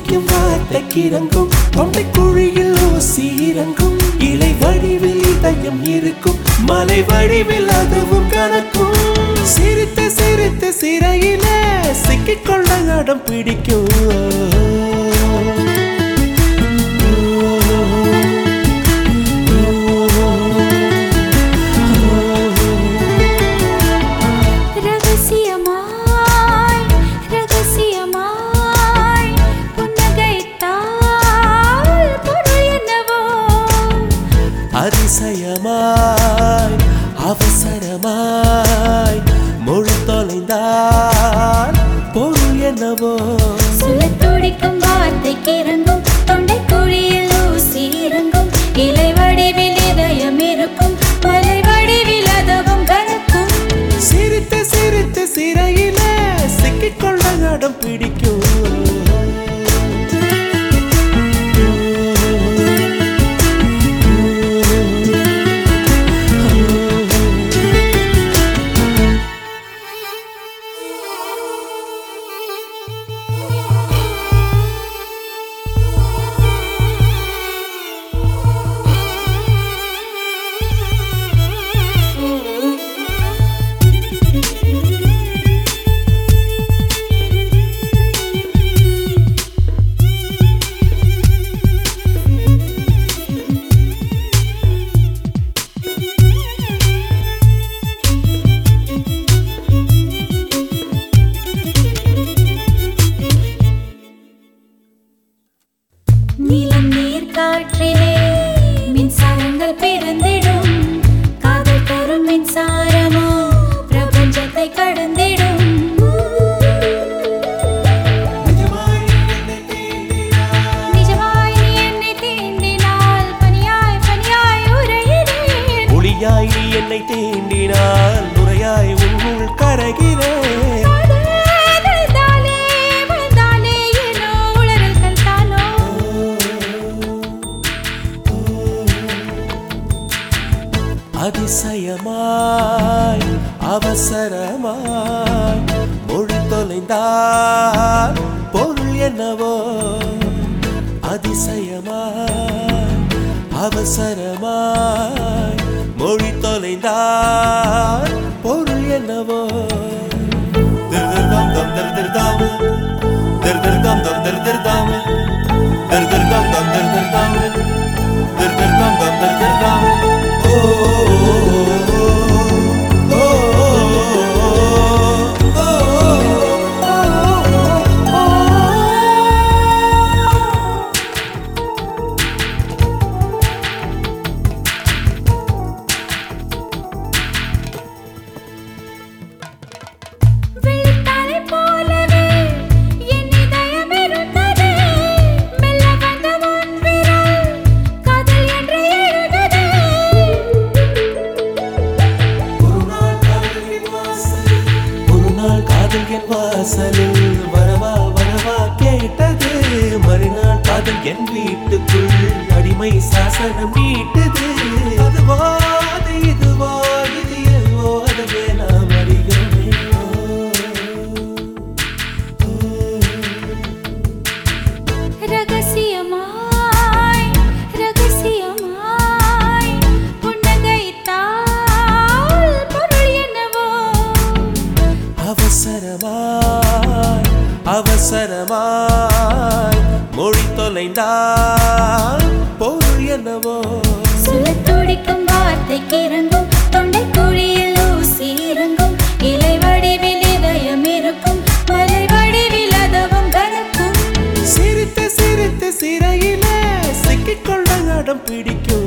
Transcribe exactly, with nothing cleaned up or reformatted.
துடிக்கும் வார்த்தைக்கு இறங்கும் தொண்டை குழியில் ஊசி இறங்கும் இலை வடிவில் இதயம் இருக்கும் மலை வடிவில் அதுவும் கணக்கும் சிரித்து சிரித்து சிறையில சிக்கிக்கொள்ள அடம் பிடிக்கும் அதிசயமாய் அவசரமாய் மொழி தொலைந்தால் பொருள் என்னவோ சுழத்துடிக்கும் வார்த்தைக்கு இறங்கும் தொண்டை குழியில் ஊசி இறங்கும் இலை வடிவில் இதயம் இருக்கும் மலை வடிவில் அதுவும் கணக்கும் சிரித்து சிரித்து சிறையில சிக்கிக்கொள்ள அடம் பிடிக்கும் நீலம் நீர் காற்றிலே மின்சாரங்கள் பிறந்திடும் காதல் தரும் மின்சாரமோ பிரபஞ்சத்தை கடந்திடும் நிஜமாய் நீ என்னை தீண்டினால் பனியாய் பனியாய் உறைகிறேன் ஒளியாய் நீ என்னை தீண்டினால் நுரையாய் உன்னுள் கரைகிறேன் அதிசயமாய் அவசரமாய் மொழி தொலைந்தால் பொருள் என்னவோ அதிசயமாய் அவசரமாய் மொழி தொலைந்தால் பொருள் என்னவோ திருதிர்தாம் தம் திருதிர்தாம் திருதிர்தாம் தம் திருதிர்தாம் திருதிர்தாம் தம் திருதிர்தாம் திருதிர்தாம் தம் திருதிர்தாம் வாசலில் வரவா வரவா கேட்டது மறுநாள் காதல் என் வீட்டுக்குள் அடிமை சாசனம் நீட்டது அதுவோ அது இதுவோ இது எல்வோ அதுவே நாம் அறிகிறோமே ரகசியமாய் ரகசியமாய் புன்னகைத்தால் பொருள் என்னவோ அவசரமாய் அவசரமாய் மொழி தொலைந்தால் பொருள் என்னவோ சுழத்துடிக்கும் வார்த்தைக்கு இறங்கும் தொண்டை குழியில் ஊசி இறங்கும் இலை வடிவில் இதயம் இருக்கும் மலை வடிவில் அதுவும் கணக்கும் சிரித்து சிரித்து சிறையில சிக்கிக்கொள்ள அடம் பிடிக்கும்